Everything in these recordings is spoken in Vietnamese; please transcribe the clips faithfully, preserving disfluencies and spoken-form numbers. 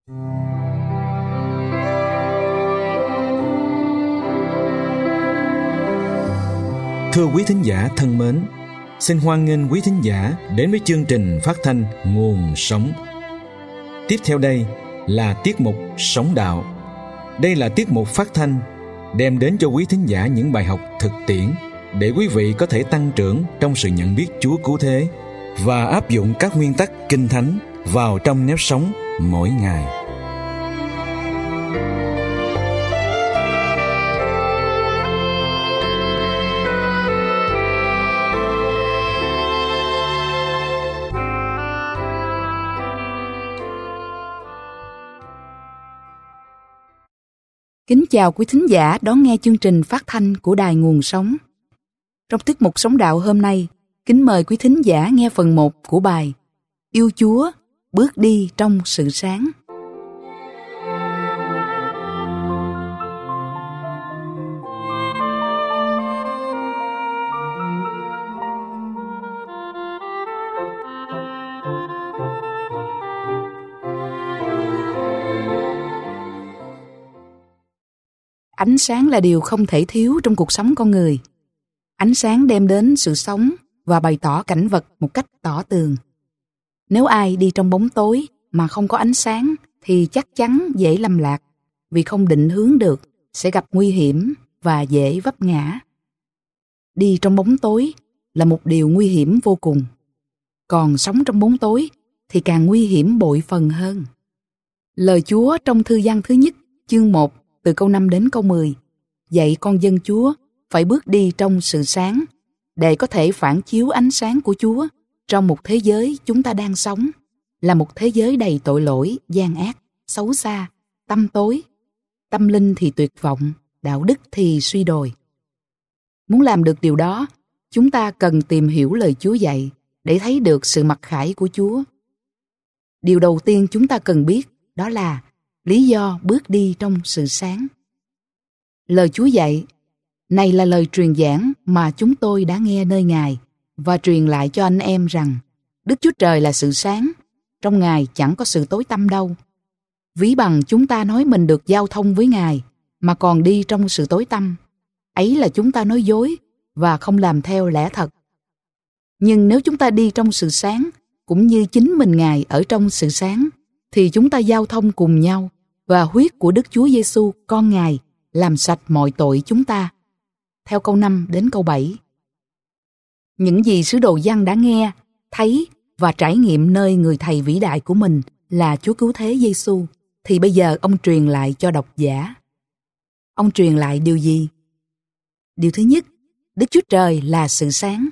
Thưa quý thính giả thân mến, xin hoan nghênh quý thính giả đến với chương trình phát thanh Nguồn Sống. Tiếp theo đây là tiết mục Sống Đạo. Đây là tiết mục phát thanh đem đến cho quý thính giả những bài học thực tiễn để quý vị có thể tăng trưởng trong sự nhận biết Chúa cứu thế và áp dụng các nguyên tắc Kinh Thánh vào trong nếp sống mỗi ngày. Kính chào quý thính giả đón nghe chương trình phát thanh của Đài Nguồn Sống. Trong tiết mục Sống Đạo hôm nay, kính mời quý thính giả nghe phần một của bài Yêu Chúa, bước đi trong sự sáng. Ánh sáng là điều không thể thiếu trong cuộc sống con người. Ánh sáng đem đến sự sống và bày tỏ cảnh vật một cách tỏ tường. Nếu ai đi trong bóng tối mà không có ánh sáng thì chắc chắn dễ lầm lạc, vì không định hướng được, sẽ gặp nguy hiểm và dễ vấp ngã. Đi trong bóng tối là một điều nguy hiểm vô cùng. Còn sống trong bóng tối thì càng nguy hiểm bội phần hơn. Lời Chúa trong thư Giăng thứ nhất, chương một, từ câu năm đến câu mười, dạy con dân Chúa phải bước đi trong sự sáng để có thể phản chiếu ánh sáng của Chúa trong một thế giới chúng ta đang sống, là một thế giới đầy tội lỗi, gian ác, xấu xa, tăm tối, tâm linh thì tuyệt vọng, đạo đức thì suy đồi. Muốn làm được điều đó, chúng ta cần tìm hiểu lời Chúa dạy để thấy được sự mặc khải của Chúa. Điều đầu tiên chúng ta cần biết đó là lý do bước đi trong sự sáng. Lời Chúa dạy, này là lời truyền giảng mà chúng tôi đã nghe nơi Ngài và truyền lại cho anh em rằng Đức Chúa Trời là sự sáng, trong Ngài chẳng có sự tối tăm đâu. Ví bằng chúng ta nói mình được giao thông với Ngài mà còn đi trong sự tối tăm, ấy là chúng ta nói dối và không làm theo lẽ thật. Nhưng nếu chúng ta đi trong sự sáng, cũng như chính mình Ngài ở trong sự sáng, thì chúng ta giao thông cùng nhau, và huyết của Đức Chúa Giêsu con Ngài làm sạch mọi tội chúng ta. Theo câu năm đến câu bảy. Những gì sứ đồ Giăng đã nghe, thấy và trải nghiệm nơi người thầy vĩ đại của mình là Chúa cứu thế Giêsu, thì bây giờ ông truyền lại cho độc giả. Ông truyền lại điều gì? Điều thứ nhất, Đức Chúa Trời là sự sáng.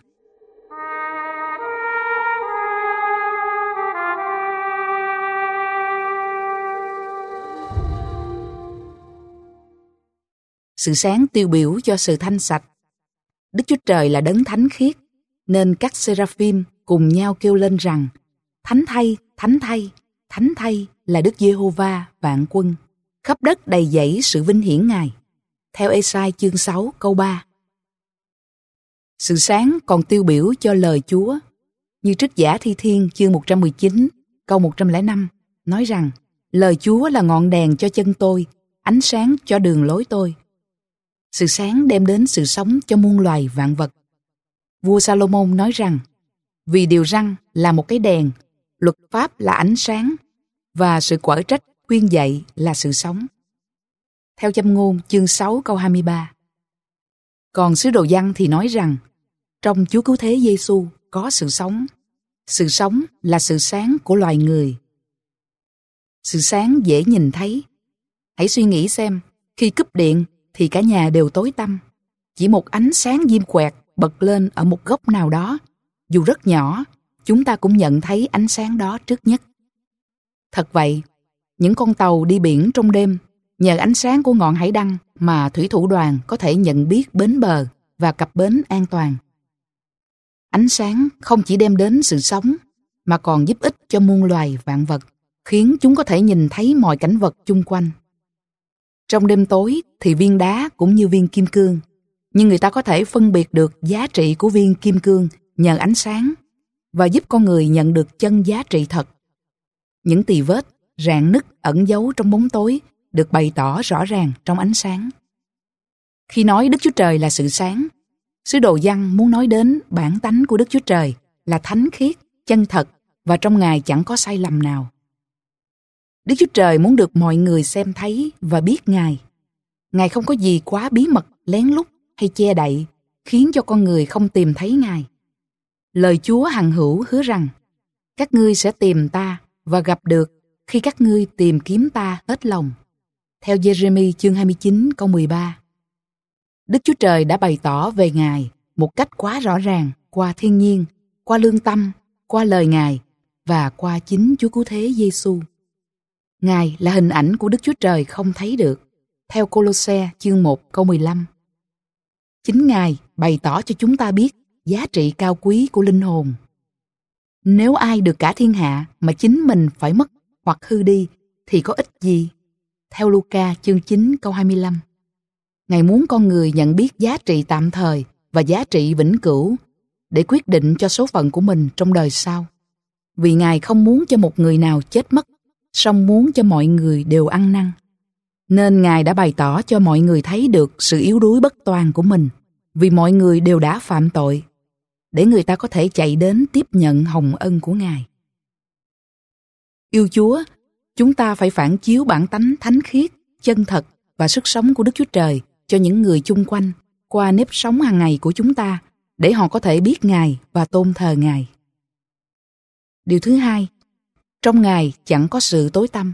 Sự sáng tiêu biểu cho sự thanh sạch. Đức Chúa Trời là đấng thánh khiết, nên các seraphim cùng nhau kêu lên rằng: Thánh thay, thánh thay, thánh thay là Đức Giê-hô-va vạn quân, khắp đất đầy dẫy sự vinh hiển Ngài. Theo Ê-sai chương sáu câu ba. Sự sáng còn tiêu biểu cho lời Chúa, như Trích Giả Thi Thiên chương một trăm mười chín câu một trăm lẻ năm nói rằng: Lời Chúa là ngọn đèn cho chân tôi, ánh sáng cho đường lối tôi. Sự sáng đem đến sự sống cho muôn loài vạn vật. Vua Salomon nói rằng, vì điều răn là một cái đèn, luật pháp là ánh sáng, và sự quở trách khuyên dạy là sự sống. Theo Châm ngôn chương sáu câu hai mươi ba. Còn sứ đồ Giăng thì nói rằng, trong Chúa cứu thế Giêsu có sự sống. Sự sống là sự sáng của loài người. Sự sáng dễ nhìn thấy. Hãy suy nghĩ xem, khi cúp điện thì cả nhà đều tối tăm. Chỉ một ánh sáng diêm quẹt bật lên ở một góc nào đó, dù rất nhỏ, chúng ta cũng nhận thấy ánh sáng đó trước nhất. Thật vậy, những con tàu đi biển trong đêm, nhờ ánh sáng của ngọn hải đăng mà thủy thủ đoàn có thể nhận biết bến bờ và cập bến an toàn. Ánh sáng không chỉ đem đến sự sống, mà còn giúp ích cho muôn loài vạn vật, khiến chúng có thể nhìn thấy mọi cảnh vật chung quanh. Trong đêm tối thì viên đá cũng như viên kim cương, nhưng người ta có thể phân biệt được giá trị của viên kim cương nhờ ánh sáng và giúp con người nhận được chân giá trị thật. Những tì vết rạn nứt ẩn giấu trong bóng tối được bày tỏ rõ ràng trong ánh sáng. Khi nói Đức Chúa Trời là sự sáng, sứ đồ Giăng muốn nói đến bản tánh của Đức Chúa Trời là thánh khiết, chân thật và trong Ngài chẳng có sai lầm nào. Đức Chúa Trời muốn được mọi người xem thấy và biết Ngài. Ngài không có gì quá bí mật, lén lút hay che đậy, khiến cho con người không tìm thấy Ngài. Lời Chúa hằng hữu hứa rằng, các ngươi sẽ tìm ta và gặp được khi các ngươi tìm kiếm ta hết lòng. Theo Giê-rê-mi chương hai mươi chín câu mười ba. Đức Chúa Trời đã bày tỏ về Ngài một cách quá rõ ràng qua thiên nhiên, qua lương tâm, qua lời Ngài và qua chính Chúa Cứu Thế Giê-xu. Ngài là hình ảnh của Đức Chúa Trời không thấy được, theo Cô-lô-se chương một câu mười lăm. Chính Ngài bày tỏ cho chúng ta biết giá trị cao quý của linh hồn. Nếu ai được cả thiên hạ mà chính mình phải mất hoặc hư đi thì có ích gì? Theo Luca chương chín câu hai mươi lăm. Ngài muốn con người nhận biết giá trị tạm thời và giá trị vĩnh cửu để quyết định cho số phận của mình trong đời sau. Vì Ngài không muốn cho một người nào chết mất, song muốn cho mọi người đều ăn năn. Nên Ngài đã bày tỏ cho mọi người thấy được sự yếu đuối bất toàn của mình, vì mọi người đều đã phạm tội, để người ta có thể chạy đến tiếp nhận hồng ân của Ngài. Yêu Chúa, chúng ta phải phản chiếu bản tánh thánh khiết, chân thật và sức sống của Đức Chúa Trời cho những người chung quanh qua nếp sống hàng ngày của chúng ta, để họ có thể biết Ngài và tôn thờ Ngài. Điều thứ hai, trong Ngài chẳng có sự tối tăm.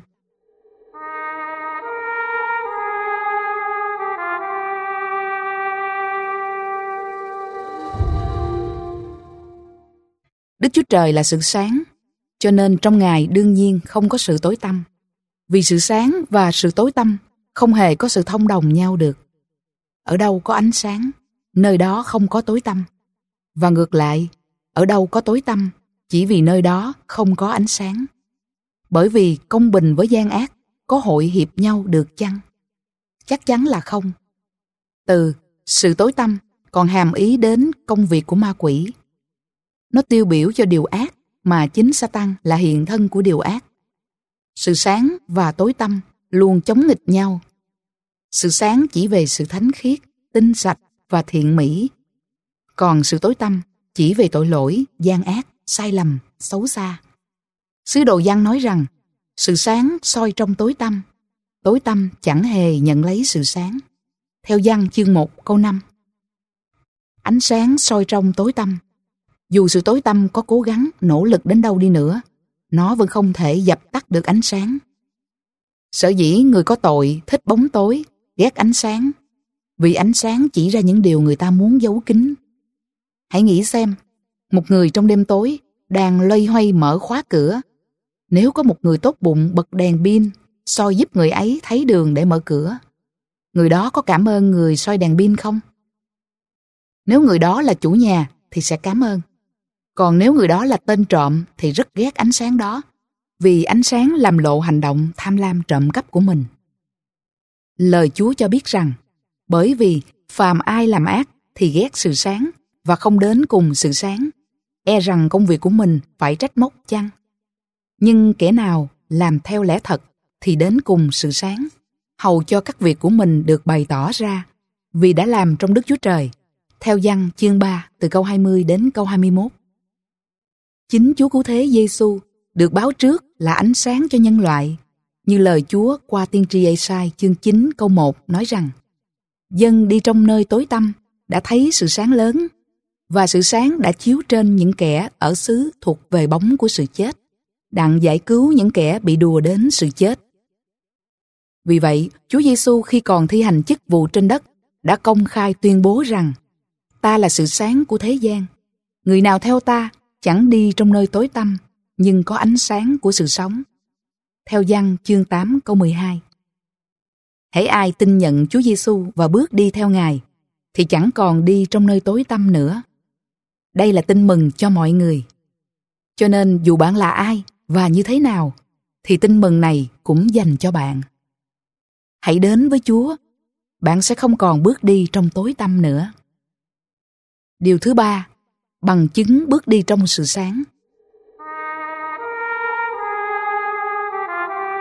Đức Chúa Trời là sự sáng, cho nên trong Ngài đương nhiên không có sự tối tăm. Vì sự sáng và sự tối tăm không hề có sự thông đồng nhau được. Ở đâu có ánh sáng, nơi đó không có tối tăm. Và ngược lại, ở đâu có tối tăm, chỉ vì nơi đó không có ánh sáng. Bởi vì công bình với gian ác có hội hiệp nhau được chăng? Chắc chắn là không. Từ sự tối tăm còn hàm ý đến công việc của ma quỷ. Nó tiêu biểu cho điều ác mà chính Sa-tan là hiện thân của điều ác. Sự sáng và tối tăm luôn chống nghịch nhau. Sự sáng chỉ về sự thánh khiết, tinh sạch và thiện mỹ. Còn sự tối tăm chỉ về tội lỗi, gian ác, sai lầm, xấu xa. Sứ đồ Giăng nói rằng, sự sáng soi trong tối tăm, tối tăm chẳng hề nhận lấy sự sáng. Theo Giăng chương một câu năm. Ánh sáng soi trong tối tăm. Dù sự tối tăm có cố gắng, nỗ lực đến đâu đi nữa, nó vẫn không thể dập tắt được ánh sáng. Sở dĩ người có tội thích bóng tối, ghét ánh sáng, vì ánh sáng chỉ ra những điều người ta muốn giấu kín. Hãy nghĩ xem, một người trong đêm tối đang loay hoay mở khóa cửa. Nếu có một người tốt bụng bật đèn pin, soi giúp người ấy thấy đường để mở cửa, người đó có cảm ơn người soi đèn pin không? Nếu người đó là chủ nhà thì sẽ cảm ơn. Còn nếu người đó là tên trộm thì rất ghét ánh sáng đó, vì ánh sáng làm lộ hành động tham lam trộm cắp của mình. Lời Chúa cho biết rằng, bởi vì phàm ai làm ác thì ghét sự sáng và không đến cùng sự sáng, e rằng công việc của mình phải trách móc chăng? Nhưng kẻ nào làm theo lẽ thật thì đến cùng sự sáng, hầu cho các việc của mình được bày tỏ ra, vì đã làm trong Đức Chúa Trời. Theo Giăng chương ba từ câu hai mươi đến câu hai mươi mốt. Chính Chúa Cứu Thế Giê-xu được báo trước là ánh sáng cho nhân loại, như lời Chúa qua tiên tri Ê-sai chương chín câu một nói rằng, dân đi trong nơi tối tăm đã thấy sự sáng lớn, và sự sáng đã chiếu trên những kẻ ở xứ thuộc về bóng của sự chết, đặng giải cứu những kẻ bị đùa đến sự chết. Vì vậy, Chúa Giê-xu khi còn thi hành chức vụ trên đất đã công khai tuyên bố rằng, ta là sự sáng của thế gian. Người nào theo ta chẳng đi trong nơi tối tăm, nhưng có ánh sáng của sự sống. Theo Giăng chương tám câu mười hai. Hễ ai tin nhận Chúa Giê-xu và bước đi theo Ngài, thì chẳng còn đi trong nơi tối tăm nữa. Đây là tin mừng cho mọi người. Cho nên dù bạn là ai và như thế nào, thì tin mừng này cũng dành cho bạn. Hãy đến với Chúa, bạn sẽ không còn bước đi trong tối tăm nữa. Điều thứ ba, bằng chứng bước đi trong sự sáng.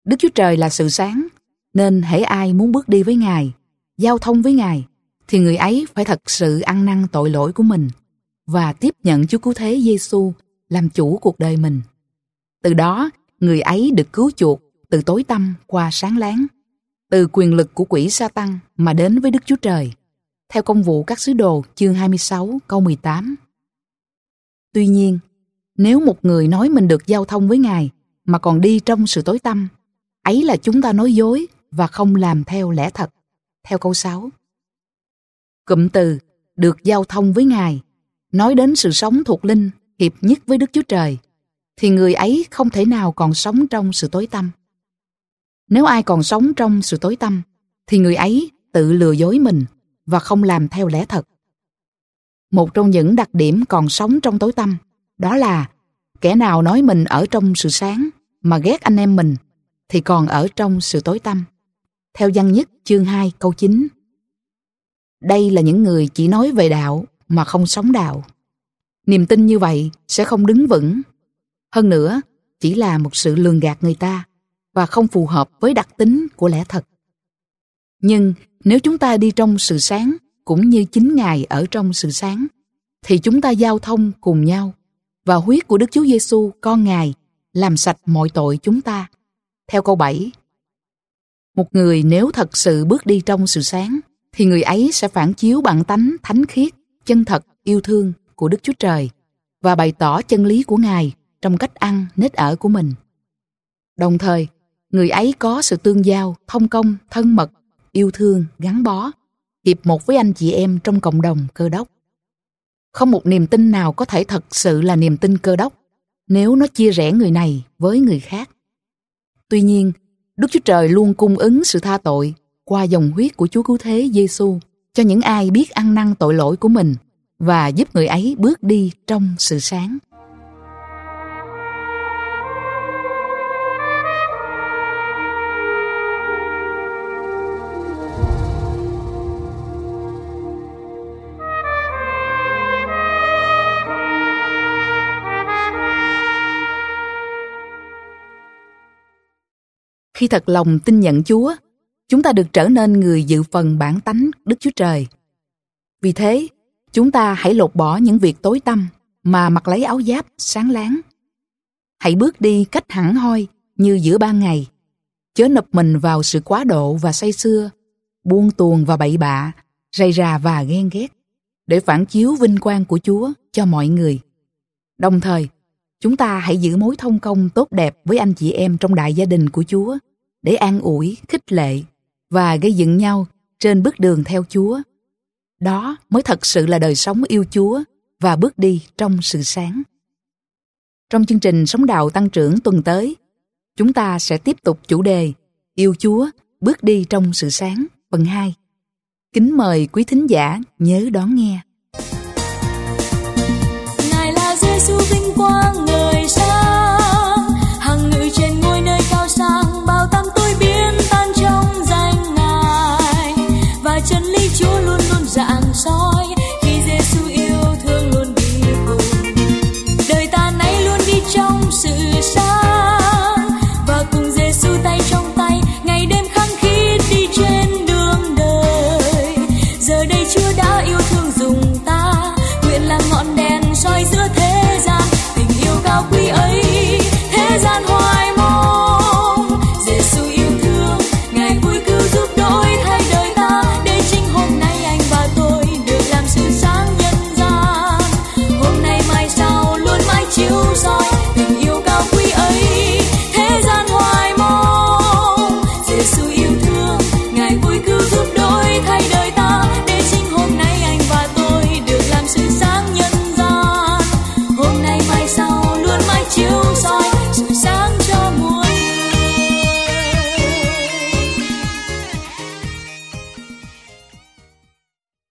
Đức Chúa Trời là sự sáng, nên hễ ai muốn bước đi với Ngài, giao thông với Ngài, thì người ấy phải thật sự ăn năn tội lỗi của mình và tiếp nhận Chúa Cứu Thế Giêsu làm chủ cuộc đời mình. Từ đó, người ấy được cứu chuộc từ tối tăm qua sáng láng, từ quyền lực của quỷ Sa-tăng mà đến với Đức Chúa Trời, theo Công vụ các sứ đồ chương hai mươi sáu câu mười tám. Tuy nhiên, nếu một người nói mình được giao thông với Ngài mà còn đi trong sự tối tăm, ấy là chúng ta nói dối và không làm theo lẽ thật, theo câu sáu. Cụm từ được giao thông với Ngài nói đến sự sống thuộc linh hiệp nhất với Đức Chúa Trời, thì người ấy không thể nào còn sống trong sự tối tăm. Nếu ai còn sống trong sự tối tăm, thì người ấy tự lừa dối mình và không làm theo lẽ thật. Một trong những đặc điểm còn sống trong tối tăm, đó là kẻ nào nói mình ở trong sự sáng mà ghét anh em mình, thì còn ở trong sự tối tăm. Theo Giăng nhất chương hai câu chín. Đây là những người chỉ nói về đạo mà không sống đạo. Niềm tin như vậy sẽ không đứng vững. Hơn nữa, chỉ là một sự lường gạt người ta và không phù hợp với đặc tính của lẽ thật. Nhưng nếu chúng ta đi trong sự sáng cũng như chính Ngài ở trong sự sáng, thì chúng ta giao thông cùng nhau và huyết của Đức Chúa Giêsu con Ngài làm sạch mọi tội chúng ta. Theo câu bảy. Một người nếu thật sự bước đi trong sự sáng, thì người ấy sẽ phản chiếu bản tánh thánh khiết, chân thật, yêu thương của Đức Chúa Trời và bày tỏ chân lý của Ngài trong cách ăn, nết ở của mình. Đồng thời, người ấy có sự tương giao, thông công, thân mật, yêu thương, gắn bó, hiệp một với anh chị em trong cộng đồng Cơ Đốc. Không một niềm tin nào có thể thật sự là niềm tin Cơ Đốc nếu nó chia rẽ người này với người khác. Tuy nhiên, Đức Chúa Trời luôn cung ứng sự tha tội qua dòng huyết của Chúa Cứu Thế Giêsu cho những ai biết ăn năn tội lỗi của mình và giúp người ấy bước đi trong sự sáng. Khi thật lòng tin nhận Chúa, chúng ta được trở nên người dự phần bản tánh Đức Chúa Trời. Vì thế, chúng ta hãy lột bỏ những việc tối tăm mà mặc lấy áo giáp sáng láng. Hãy bước đi cách hẳn hoi như giữa ban ngày, chớ nộp mình vào sự quá độ và say sưa, buông tuồng và bậy bạ, rầy rà và ghen ghét, để phản chiếu vinh quang của Chúa cho mọi người. Đồng thời, chúng ta hãy giữ mối thông công tốt đẹp với anh chị em trong đại gia đình của Chúa để an ủi, khích lệ và gây dựng nhau trên bước đường theo Chúa. Đó mới thật sự là đời sống yêu Chúa và bước đi trong sự sáng. Trong chương trình Sống Đạo Tăng Trưởng tuần tới, chúng ta sẽ tiếp tục chủ đề Yêu Chúa, bước đi trong sự sáng phần hai. Kính mời quý thính giả nhớ đón nghe.